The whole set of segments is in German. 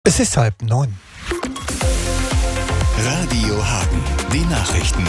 Es ist 8:30. Radio Hagen, die Nachrichten.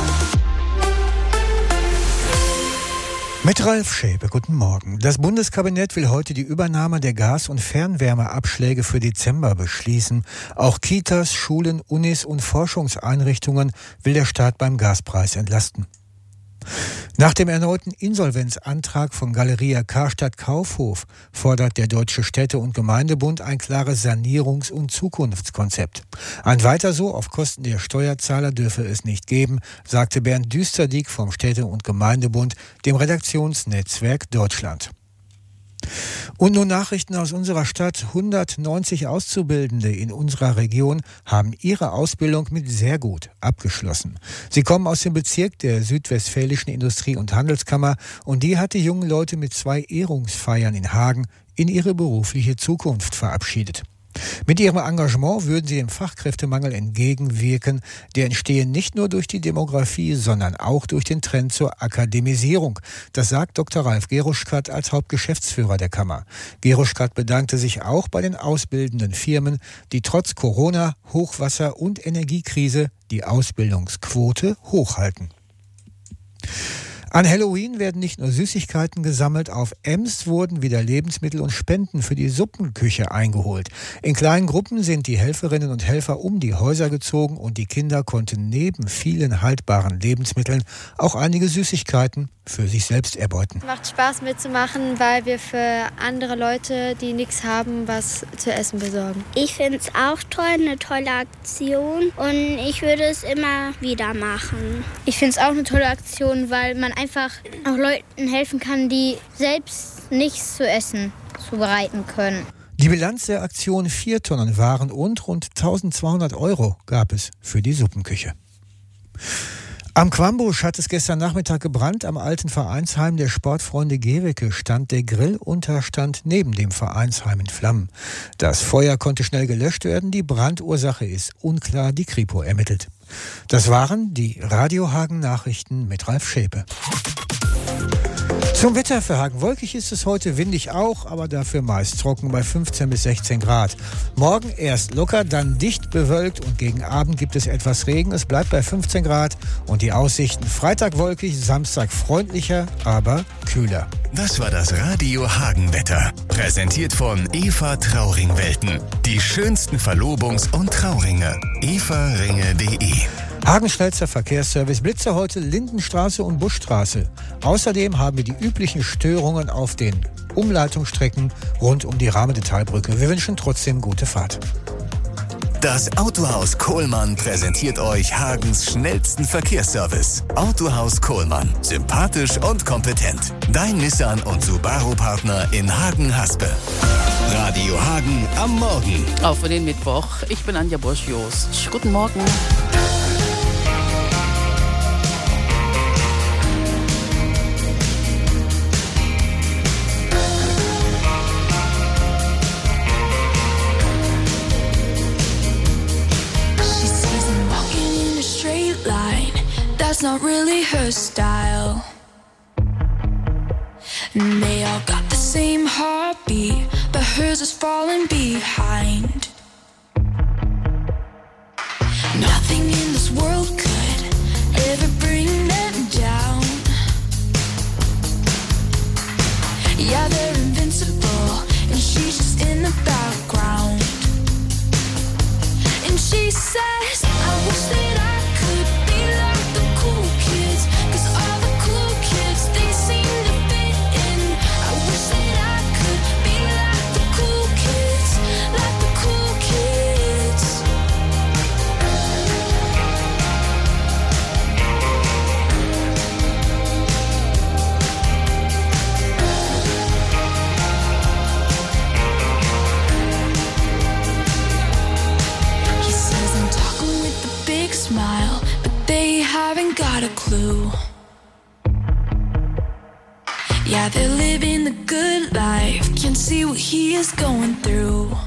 Mit Ralf Schäpe, guten Morgen. Das Bundeskabinett will heute die Übernahme der Gas- und Fernwärmeabschläge für Dezember beschließen. Auch Kitas, Schulen, Unis und Forschungseinrichtungen will der Staat beim Gaspreis entlasten. Nach dem erneuten Insolvenzantrag von Galeria Karstadt Kaufhof fordert der Deutsche Städte- und Gemeindebund ein klares Sanierungs- und Zukunftskonzept. Ein Weiter so auf Kosten der Steuerzahler dürfe es nicht geben, sagte Bernd Düsterdiek vom Städte- und Gemeindebund, dem Redaktionsnetzwerk Deutschland. Und nun Nachrichten aus unserer Stadt. 190 Auszubildende in unserer Region haben ihre Ausbildung mit sehr gut abgeschlossen. Sie kommen aus dem Bezirk der Südwestfälischen Industrie- und Handelskammer und die hat die jungen Leute mit 2 Ehrungsfeiern in Hagen in ihre berufliche Zukunft verabschiedet. Mit ihrem Engagement würden sie dem Fachkräftemangel entgegenwirken. Der entstehe nicht nur durch die Demografie, sondern auch durch den Trend zur Akademisierung. Das sagt Dr. Ralf Geruschkat als Hauptgeschäftsführer der Kammer. Geruschkat bedankte sich auch bei den ausbildenden Firmen, die trotz Corona, Hochwasser und Energiekrise die Ausbildungsquote hochhalten. An Halloween werden nicht nur Süßigkeiten gesammelt, auf Ems wurden wieder Lebensmittel und Spenden für die Suppenküche eingeholt. In kleinen Gruppen sind die Helferinnen und Helfer um die Häuser gezogen und die Kinder konnten neben vielen haltbaren Lebensmitteln auch einige Süßigkeiten für sich selbst erbeuten. Macht Spaß mitzumachen, weil wir für andere Leute, die nichts haben, was zu essen besorgen. Ich finde es auch toll, eine tolle Aktion und ich würde es immer wieder machen. Ich finde es auch eine tolle Aktion, weil man einfach auch Leuten helfen kann, die selbst nichts zu essen zubereiten können. Die Bilanz der Aktion: 4 Tonnen Waren und rund 1.200 € gab es für die Suppenküche. Am Quambusch hat es gestern Nachmittag gebrannt. Am alten Vereinsheim der Sportfreunde Gehwecke stand der Grillunterstand neben dem Vereinsheim in Flammen. Das Feuer konnte schnell gelöscht werden. Die Brandursache ist unklar, die Kripo ermittelt. Das waren die Radio Hagen Nachrichten mit Ralf Schäpe. Zum Wetter für Hagen. Wolkig ist es heute, windig auch, aber dafür meist trocken bei 15 bis 16 Grad. Morgen erst locker, dann dicht bewölkt und gegen Abend gibt es etwas Regen. Es bleibt bei 15 Grad und die Aussichten: Freitag wolkig, Samstag freundlicher, aber kühler. Das war das Radio Hagen Wetter. Präsentiert von Eva Trauringwelten. Die schönsten Verlobungs- und Trauringe. evaringe.de. Hagens schnellster Verkehrsservice: Blitze heute Lindenstraße und Buschstraße. Außerdem haben wir die üblichen Störungen auf den Umleitungsstrecken rund um die Rahmedetailbrücke. Wir wünschen trotzdem gute Fahrt. Das Autohaus Kohlmann präsentiert euch Hagens schnellsten Verkehrsservice. Autohaus Kohlmann. Sympathisch und kompetent. Dein Nissan und Subaru-Partner in Hagen-Haspe. Radio Hagen am Morgen. Auf für den Mittwoch. Ich bin Anja Bosch-Jost. Guten Morgen. That's not really her style. And they all got the same heartbeat, but hers is falling behind. Nothing in this world could ever bring them down. Yeah, they're invincible, and she's just in the background. And she says, I wish that I could be like the cool kids, 'cause all the cool kids, they seem to fit in. I wish that I could be like the cool kids, like the cool kids. He says I'm talking with a big smile, but they haven't got a clue. Yeah, they're living the good life, can't see what he is going through.